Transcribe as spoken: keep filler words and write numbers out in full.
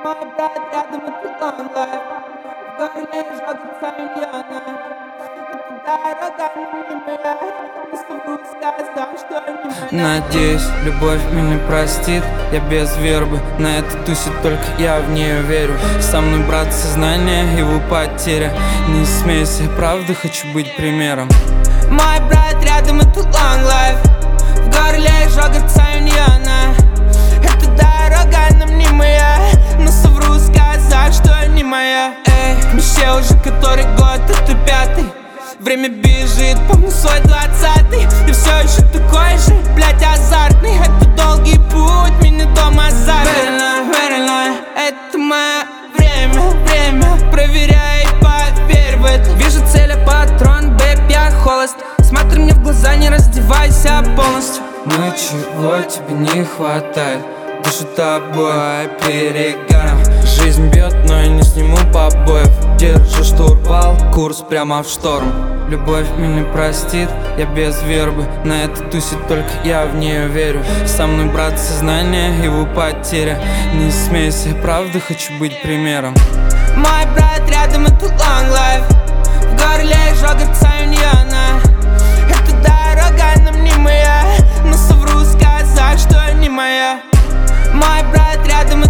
Мой брат рядом, это long life. В горле жжется Ильяна. Это дорога не моя. Не смогу сказать, что не моя. Надеюсь, любовь меня простит. Я без вербы, на этой тусе только я в нее верю. Со мной брат сознание, его потеря. Не смейся, правда хочу быть примером. Мой брат рядом, это long life. В горле жжется Ильяна. Это дорога нам не моя. Но совру сказать, что не моя. Эй, к мечте уже который год, это пятый. Время бежит, помню свой двадцатый. И все еще такой же, блять, азартный. Это долгий путь, меня дома зовет. Верно, верно, это мое время, время. Проверяй и поверь в это. Вижу цель, а патрон, бэйб, я холост. Смотри мне в глаза, не раздевайся полностью. Ну чего тебе не хватает? Дышу тобой перегаром. Жизнь бьет, но я не сниму побоев. Держу штурвал, курс прямо в шторм. Любовь меня простит, я без вербы. На этой тусе только я в нее верю. Со мной брат сознание, его потеря. Не смейся, правда хочу быть примером. Мой брат рядом, это long life. В горле жжется Ильяна. Это дорога нам не моя. Но совру сказать, что не моя. Мой брат рядом,